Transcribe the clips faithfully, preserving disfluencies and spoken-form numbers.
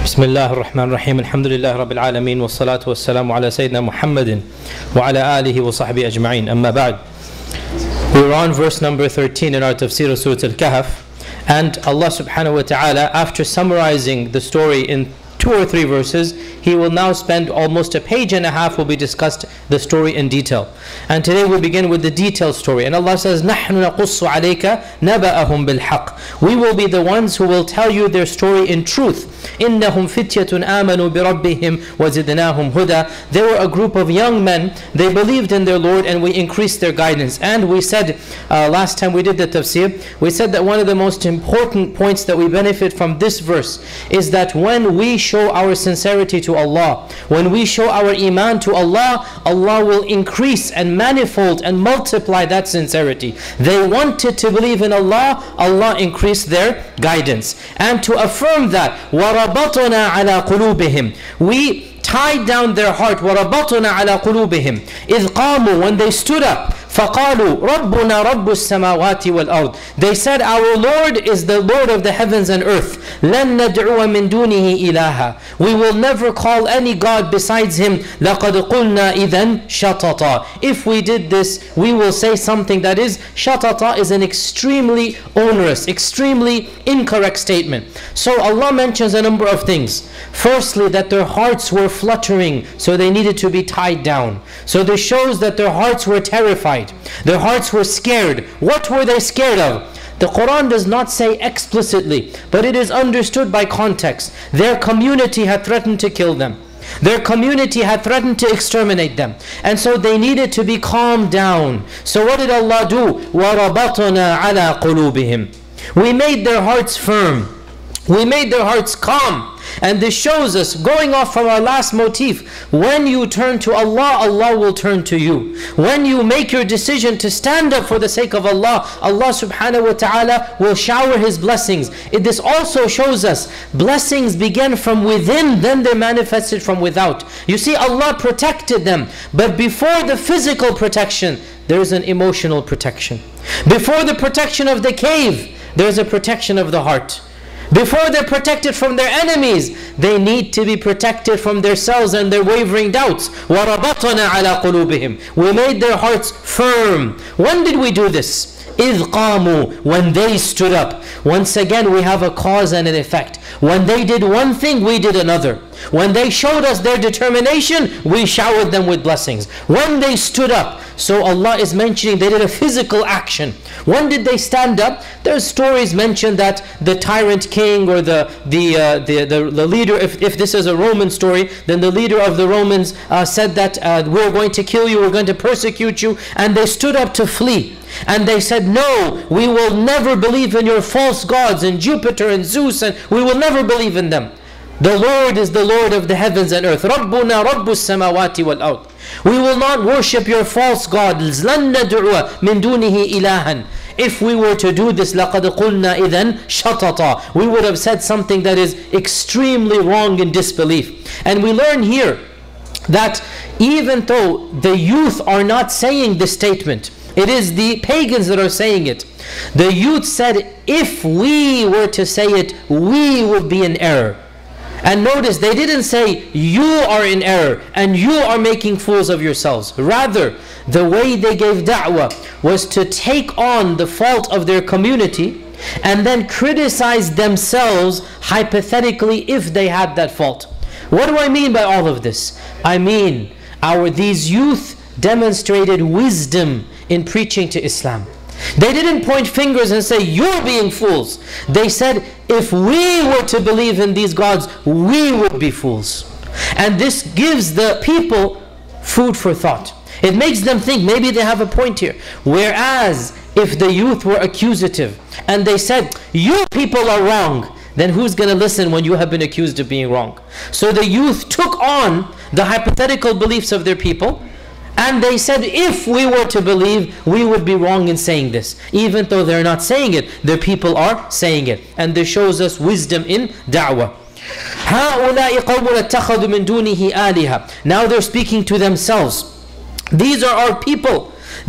بسم الله الرحمن الرحيم الحمد لله رب العالمين والصلاة والسلام على سيدنا محمد وعلى آله وصحبه أجمعين أما بعد. We're on verse number thirteen in our tafsir of Surah Al-Kahf, and Allah subhanahu wa ta'ala, after summarizing the story in two or three verses, He will now spend almost a page and a half will be discussed the story in detail. And today we begin with the detailed story. And Allah says, نَحْنُ نَقُصُّ عَلَيْكَ نَبَأَهُمْ بِالْحَقِّ. We will be the ones who will tell you their story in truth. إِنَّهُمْ فِتْيَةٌ آمَنُوا بِرَبِّهِمْ وَزِدْنَاهُمْ هُدًى. They were a group of young men. They believed in their Lord and we increased their guidance. And we said, uh, last time we did the tafsir, we said that one of the most important points that we benefit from this verse is that when we show our sincerity to Allah, when we show our iman to Allah, Allah will increase and manifold and multiply that sincerity. They wanted to believe in Allah, Allah increased their guidance. And to affirm that, وَرَبَطْنَا عَلَى قُلُوبِهِمْ, we tied down their heart, وَرَبَطْنَا عَلَى قُلُوبِهِمْ إِذْ قَامُوا, when they stood up, فَقَالُوا رَبُّنَا رَبُّ السَّمَاوَاتِ وَالْأَرْضِ, they said, our Lord is the Lord of the heavens and earth. لَن نَدْعُوَ مِن دُونِهِ إِلَهًا, we will never call any God besides Him. لَقَدْ قُلْنَا إِذًا شَطَطًا, if we did this, we will say something that is, shatata is an extremely onerous, extremely incorrect statement. So Allah mentions a number of things. Firstly, that their hearts were fluttering, so they needed to be tied down. So this shows that their hearts were terrified. Their hearts were scared. What were they scared of? The Quran does not say explicitly, but it is understood by context. Their community had threatened to kill them. Their community had threatened to exterminate them. And so they needed to be calmed down. So what did Allah do? وَرَبَطْنَا عَلَى قُلُوبِهِمْ, we made their hearts firm. We made their hearts calm. And this shows us, going off from our last motif, when you turn to Allah, Allah will turn to you. When you make your decision to stand up for the sake of Allah, Allah subhanahu wa ta'ala will shower His blessings. It, this also shows us, blessings begin from within, then they're manifested from without. You see, Allah protected them, but before the physical protection, there is an emotional protection. Before the protection of the cave, there is a protection of the heart. Before they're protected from their enemies, they need to be protected from themselves and their wavering doubts. وَرَبَطْنَا عَلَى قُلُوبِهِمْ, we made their hearts firm. When did we do this? إِذْ قَامُوا, when they stood up. Once again, we have a cause and an effect. When they did one thing, we did another. When they showed us their determination, we showered them with blessings. When they stood up, so Allah is mentioning they did a physical action. When did they stand up? There's stories mentioned that the tyrant king or the the uh, the, the the leader, if, if this is a Roman story, then the leader of the Romans uh, said that uh, we're going to kill you, we're going to persecute you, and they stood up to flee. And they said, no, we will never believe in your false gods and Jupiter and Zeus, and we will never believe in them. The Lord is the Lord of the heavens and earth. رَبُّنَا رَبُّ السَّمَاوَاتِ وَالْأَرْضِ, we will not worship your false gods. لَن نَدْعُوَ مِن دُونِهِ إِلَهًا, if we were to do this, لَقَدْ قُلْنَا إِذًا شَطَطًا, we would have said something that is extremely wrong in disbelief. And we learn here that even though the youth are not saying this statement, it is the pagans that are saying it. The youth said, if we were to say it, we would be in error. And notice, they didn't say, you are in error and you are making fools of yourselves. Rather, the way they gave da'wah was to take on the fault of their community and then criticize themselves hypothetically if they had that fault. What do I mean by all of this? I mean, our these youth demonstrated wisdom in preaching to Islam. They didn't point fingers and say, you're being fools. They said, if we were to believe in these gods, we would be fools. And this gives the people food for thought. It makes them think maybe they have a point here. Whereas if the youth were accusative and they said, you people are wrong, then who's going to listen when you have been accused of being wrong? So the youth took on the hypothetical beliefs of their people, and they said, if we were to believe, we would be wrong in saying this. Even though they're not saying it, their people are saying it. And this shows us wisdom in da'wah. هَؤُلَاءِ قَوْمٌ اتَّخَذُوا مِن دُونِهِ آلِهَةً, now they're speaking to themselves. These are our people.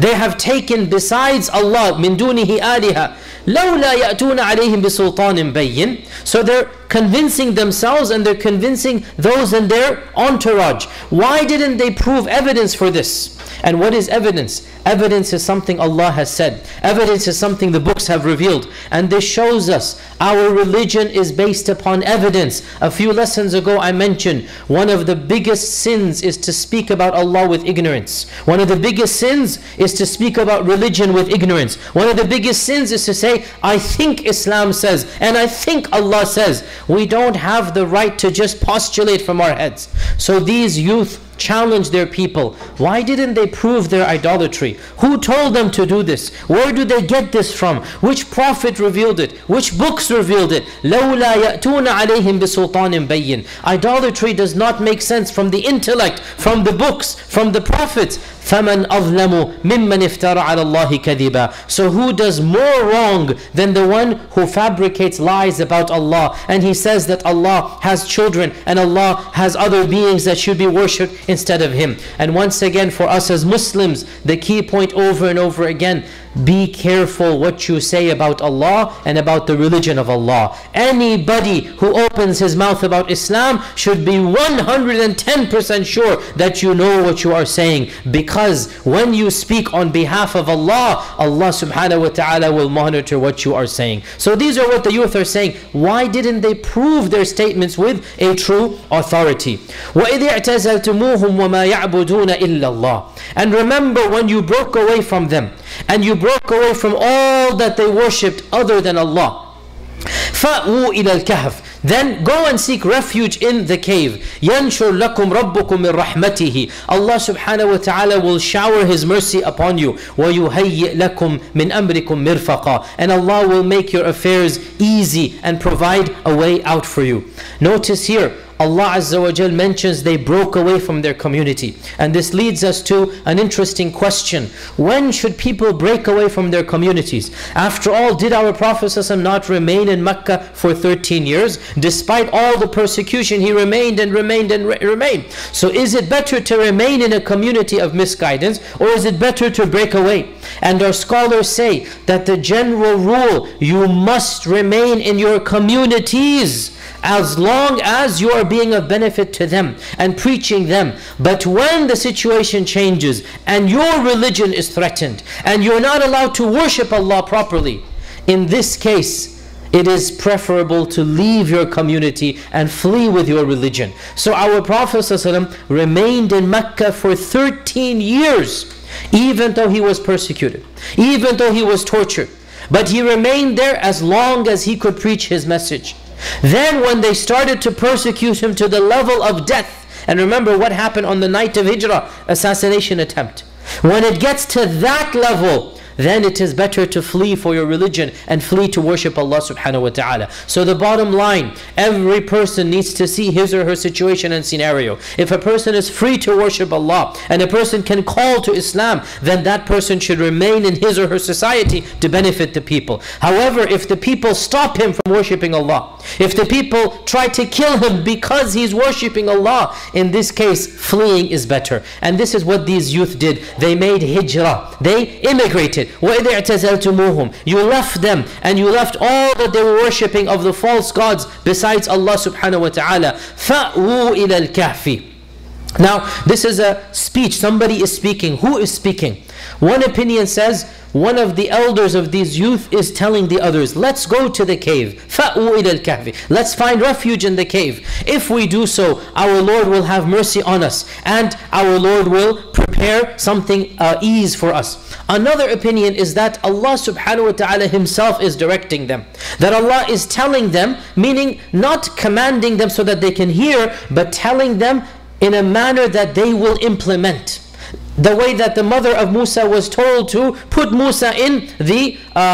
They have taken besides Allah min dunihi aliha لولا يأتون عليهم بسلطان بين. So they're convincing themselves and they're convincing those in their entourage. Why didn't they prove evidence for this? And what is evidence? Evidence is something Allah has said. Evidence is something the books have revealed. And this shows us our religion is based upon evidence. A few lessons ago I mentioned one of the biggest sins is to speak about Allah with ignorance. One of the biggest sins is to speak about religion with ignorance. One of the biggest sins is to say, I think Islam says, and I think Allah says. We don't have the right to just postulate from our heads. So these youth challenge their people. Why didn't they prove their idolatry? Who told them to do this? Where do they get this from? Which prophet revealed it? Which books revealed it? لَوْلَا يَأْتُونَ عَلَيْهِمْ بِسُلْطَانٍ بَيِّنٍ. Idolatry does not make sense from the intellect, from the books, from the prophets. فَمَنْ أَظْلَمُ مِمَّنْ اِفْتَرَى عَلَى اللَّهِ كَذِبًا. So who does more wrong than the one who fabricates lies about Allah, and he says that Allah has children and Allah has other beings that should be worshipped instead of Him. And once again, for us as Muslims, the key point over and over again, be careful what you say about Allah and about the religion of Allah. Anybody who opens his mouth about Islam should be one hundred ten percent sure that you know what you are saying, because when you speak on behalf of Allah, Allah subhanahu wa ta'ala will monitor what you are saying. So these are what the youth are saying. Why didn't they prove their statements with a true authority? وَإِذِ اعْتَزَلْتُمُوهُمْ وَمَا يَعْبُدُونَ إِلَّا اللَّهِ. And remember when you broke away from them, and you broke away from all that they worshipped other than Allah. فَأْوُوا إِلَى الْكَهْفِ. Then go and seek refuge in the cave. يَنْشُرْ لَكُمْ رَبُّكُمْ مِنْ رَحْمَتِهِ. Allah subhanahu wa ta'ala will shower His mercy upon you. وَيُهَيِّئْ لَكُمْ مِنْ أَمْرِكُمْ مِرْفَقًا. And Allah will make your affairs easy and provide a way out for you. Notice here, Allah Azza wa Jal mentions they broke away from their community. And this leads us to an interesting question. When should people break away from their communities? After all, did our Prophet ﷺ not remain in Mecca for thirteen years? Despite all the persecution, he remained and remained and re remained. So is it better to remain in a community of misguidance, or is it better to break away? And our scholars say that the general rule, you must remain in your communities as long as you are being of benefit to them and preaching them. But when the situation changes and your religion is threatened and you're not allowed to worship Allah properly, in this case it is preferable to leave your community and flee with your religion. So our Prophet ﷺ remained in Mecca for thirteen years, even though he was persecuted, even though he was tortured. But he remained there as long as he could preach his message. Then when they started to persecute him to the level of death, and remember what happened on the night of Hijrah, assassination attempt. When it gets to that level, then it is better to flee for your religion and flee to worship Allah subhanahu wa ta'ala. So the bottom line, every person needs to see his or her situation and scenario. If a person is free to worship Allah and a person can call to Islam, then that person should remain in his or her society to benefit the people. However, if the people stop him from worshipping Allah, if the people try to kill him because he's worshipping Allah, in this case, fleeing is better. And this is what these youth did. They made hijrah. They immigrated. وَإِذِ اعْتَزَلْتُمُوهُمْ. You left them and you left all that they were worshipping of the false gods besides Allah subhanahu wa ta'ala. فَأْوُوا إِلَى الْكَهْفِ. Now, this is a speech. Somebody is speaking. Who is speaking? One opinion says, one of the elders of these youth is telling the others, let's go to the cave. فَأْوُوا إِلَى الْكَهْفِ. Let's find refuge in the cave. If we do so, our Lord will have mercy on us, and our Lord will prepare something uh, ease for us. Another opinion is that Allah subhanahu wa ta'ala Himself is directing them. That Allah is telling them, meaning not commanding them so that they can hear, but telling them in a manner that they will implement. The way that the mother of Musa was told to put Musa in the uh,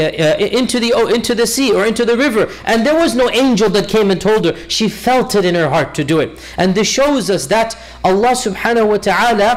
into the oh, into the sea or into the river, and there was no angel that came and told her. She felt it in her heart to do it. And this shows us that Allah subhanahu wa ta'ala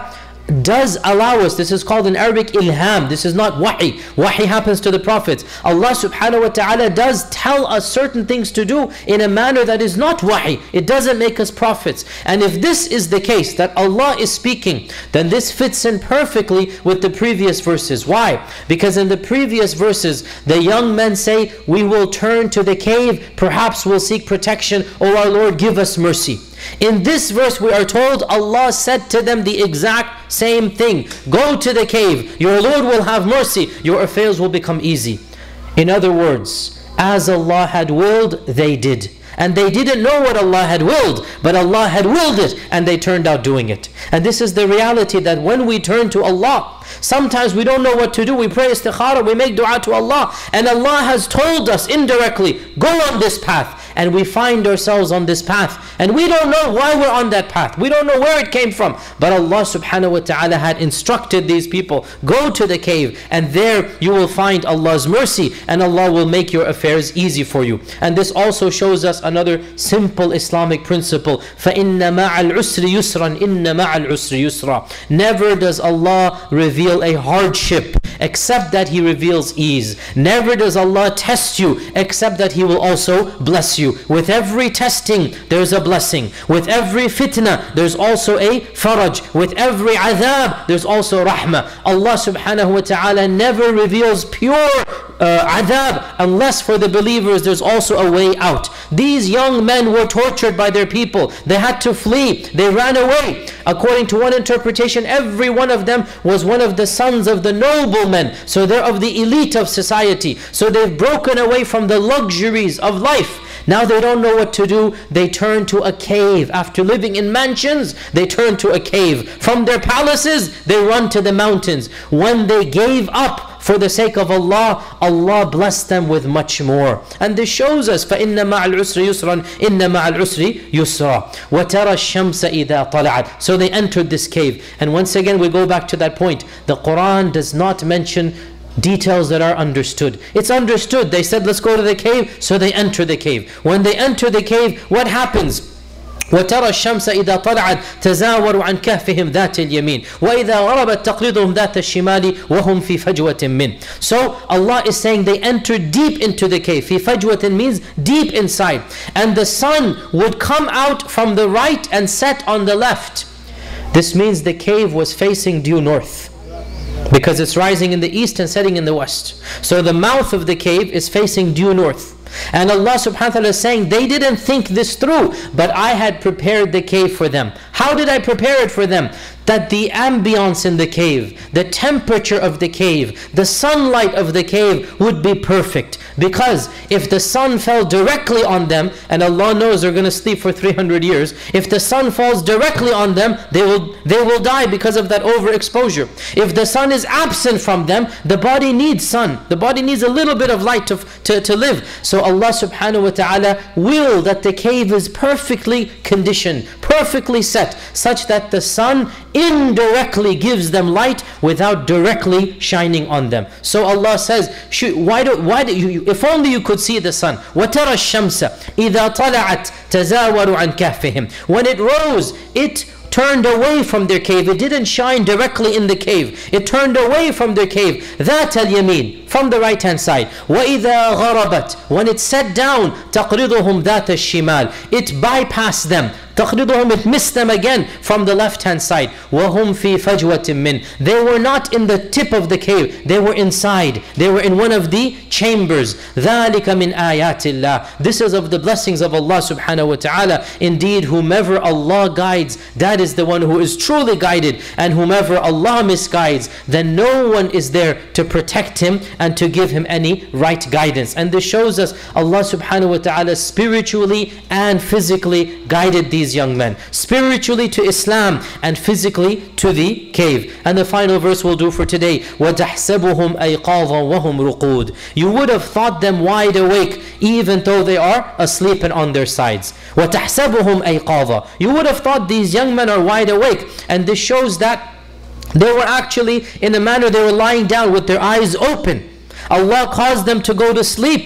does allow us, this is called in Arabic ilham, this is not wahi. Wahi happens to the prophets. Allah subhanahu wa ta'ala does tell us certain things to do in a manner that is not wahi. It doesn't make us prophets. And if this is the case, that Allah is speaking, then this fits in perfectly with the previous verses. Why? Because in the previous verses, the young men say, we will turn to the cave, perhaps we'll seek protection. Oh our Lord, give us mercy. In this verse we are told Allah said to them the exact same thing. Go to the cave, your Lord will have mercy, your affairs will become easy. In other words, as Allah had willed, they did. And they didn't know what Allah had willed, but Allah had willed it, and they turned out doing it. And this is the reality, that when we turn to Allah, sometimes we don't know what to do. We pray istikhara, we make dua to Allah, and Allah has told us indirectly, go on this path. And we find ourselves on this path, and we don't know why we're on that path. We don't know where it came from. But Allah subhanahu wa ta'ala had instructed these people, go to the cave, and there you will find Allah's mercy, and Allah will make your affairs easy for you. And this also shows us another simple Islamic principle. فَإِنَّ مَعَ الْعُسْرِ يُسْرًا إِنَّ مَعَ الْعُسْرِ يُسْرًا. Never does Allah reveal a hardship except that He reveals ease. Never does Allah test you except that He will also bless you. With every testing, there's a blessing. With every fitna, there's also a faraj. With every adhab, there's also rahmah. Allah subhanahu wa ta'ala never reveals pure uh, adhab unless for the believers there's also a way out. These young men were tortured by their people. They had to flee. They ran away. According to one interpretation, every one of them was one of the sons of the noblemen. So they're of the elite of society. So they've broken away from the luxuries of life. Now they don't know what to do. They turn to a cave. After living in mansions, they turn to a cave. From their palaces, they run to the mountains. When they gave up for the sake of Allah, Allah blessed them with much more. And this shows us, فَإِنَّ مَعَ الْعُسْرِ يُسْرًا إِنَّ مَعَ الْعُسْرِ يُسْرًا وَتَرَى الشَّمْسَ إِذَا طَلَعَتْ. So they entered this cave. And once again we go back to that point. The Quran does not mention details that are understood. It's understood. They said, let's go to the cave, so they enter the cave. When they enter the cave, what happens? وترى الشمس إذا طلعت تزاور عن كهفهم ذات اليمين وإذا غربت تقرضهم ذات الشمال وهم في فجوة من. So Allah is saying they entered deep into the cave. في فجوة means deep inside. And the sun would come out from the right and set on the left. This means the cave was facing due north, because it's rising in the east and setting in the west. So the mouth of the cave is facing due north. And Allah subhanahu wa ta'ala is saying, they didn't think this through, but I had prepared the cave for them. How did I prepare it for them? That the ambience in the cave, the temperature of the cave, the sunlight of the cave would be perfect. Because if the sun fell directly on them, and Allah knows they're going to sleep for three hundred years, if the sun falls directly on them, they will they will die because of that overexposure. If the sun is absent from them, the body needs sun. The body needs a little bit of light to, to, to live. So Allah subhanahu wa ta'ala will that the cave is perfectly conditioned, perfectly set, such that the sun indirectly gives them light without directly shining on them. So Allah says, why do, why do you, if only you could see the sun. وَتَرَى الشَّمْسَ إِذَا طَلَعَتْ تَزَاوَرُ عَنْ كَهْفِهِمْ. When it rose, it turned away from their cave. It didn't shine directly in the cave. It turned away from their cave. ذَاتَ الْيَمِينِ, from the right hand side. وَإِذَا غَرَبَتْ, when it sat down, تَقْرِضُهُمْ ذَاتَ الشِّمَالِ, it bypassed them. تَقْرِضُهُمْ, it missed them again from the left hand side. وَهُمْ فِي فَجْوَةٍ مِّنْ, they were not in the tip of the cave, they were inside, they were in one of the chambers. ذَلِكَ مِنْ آيَاتِ اللَّهِ, this is of the blessings of Allah subhanahu wa ta'ala. Indeed, whomever Allah guides, that is the one who is truly guided, and whomever Allah misguides, then no one is there to protect him and to give him any right guidance. And this shows us Allah subhanahu wa ta'ala spiritually and physically guided these young men, spiritually to Islam and physically to the cave. And the final verse we'll do for today, وَتَحْسَبُهُمْ أَيْقَاظًا وَهُمْ رُقُودٌ, you would have thought them wide awake even though they are asleep and on their sides. وَتَحْسَبُهُمْ أَيْقَاظًا, you would have thought these young men are wide awake. And this shows that they were actually, in a manner, they were lying down with their eyes open. Allah caused them to go to sleep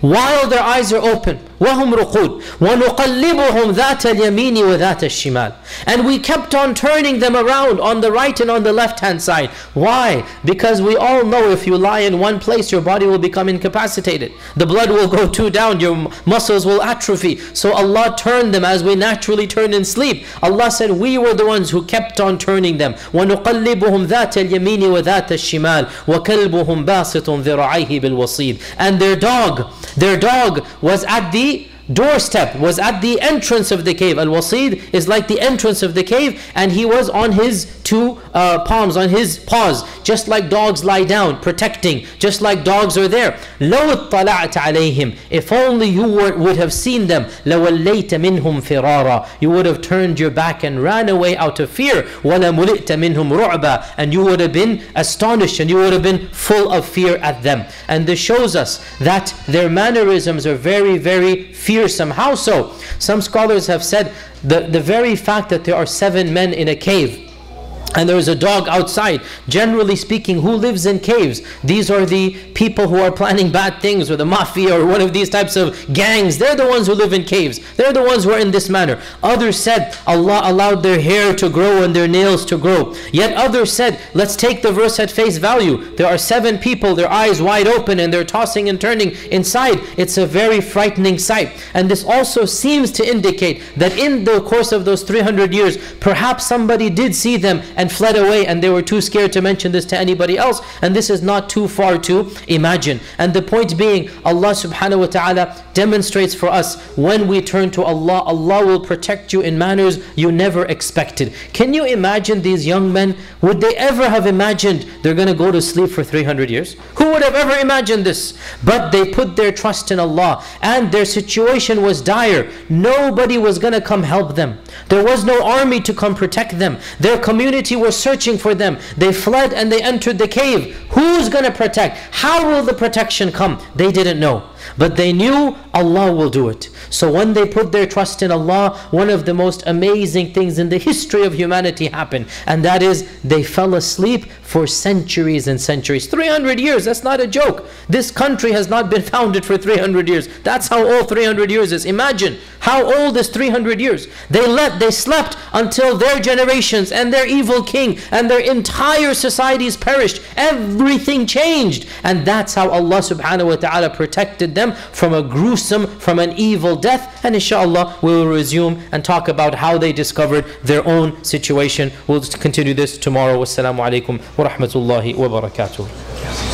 while their eyes are open. وَهُمْ رُقُودٌ وَنُقَلِّبُهُمْ ذَاتَ الْيَمِينِ وَذَاتَ الشِّمَالِ. And we kept on turning them around on the right and on the left hand side. Why? Because we all know if you lie in one place, your body will become incapacitated. The blood will go too down, your muscles will atrophy. So Allah turned them as we naturally turn in sleep. Allah said we were the ones who kept on turning them. وَنُقَلِّبُهُمْ ذَاتَ الْيَمِينِ وَذَاتَ الشِّمَالِ وَكَلْبُهُمْ بَاسِطٌ ذِرَعَيْهِ بِالْوَصِيدِ. And their dog, their dog was at the doorstep, was at the entrance of the cave. Al-Wasid is like the entrance of the cave, and he was on his two uh, palms, on his paws, just like dogs lie down, protecting, just like dogs are there. لَوْ اطَّلَعْتَ عَلَيْهِمْ. If only you were, would have seen them, لَوَلَّيْتَ مِنْهُمْ فِرَارًا. You would have turned your back and ran away out of fear. وَلَمُلِئْتَ مِنْهُمْ رُعْبًا. And you would have been astonished, and you would have been full of fear at them. And this shows us that their mannerisms are very, very fearsome. How so? Some scholars have said the, the very fact that there are seven men in a cave and there is a dog outside, generally speaking, who lives in caves? These are the people who are planning bad things, or the mafia, or one of these types of gangs. They're the ones who live in caves. They're the ones who are in this manner. Others said Allah allowed their hair to grow and their nails to grow. Yet others said, let's take the verse at face value. There are seven people, their eyes wide open, and they're tossing and turning inside. It's a very frightening sight. And this also seems to indicate that in the course of those three hundred years, perhaps somebody did see them and fled away, and they were too scared to mention this to anybody else. And this is not too far to imagine. And the point being, Allah subhanahu wa ta'ala demonstrates for us, when we turn to Allah, Allah will protect you in manners you never expected. Can you imagine these young men? Would they ever have imagined they're going to go to sleep for three hundred years? Who would have ever imagined this? But they put their trust in Allah, and their situation was dire. Nobody was going to come help them. There was no army to come protect them. Their community were searching for them. They fled and they entered the cave. Who's going to protect? How will the protection come? They didn't know. But they knew Allah will do it. So when they put their trust in Allah, one of the most amazing things in the history of humanity happened. And that is, they fell asleep for centuries and centuries. three hundred years, that's not a joke. This country has not been founded for three hundred years. That's how old three hundred years is. Imagine, how old is three hundred years? They let, they slept until their generations and their evil king and their entire societies perished. Everything changed. And that's how Allah subhanahu wa ta'ala protected them from a gruesome, from an evil death. And inshallah we will resume and talk about how they discovered their own situation. We'll continue this tomorrow. Wassalamu alaikum wa rahmatullahi wa barakatuh.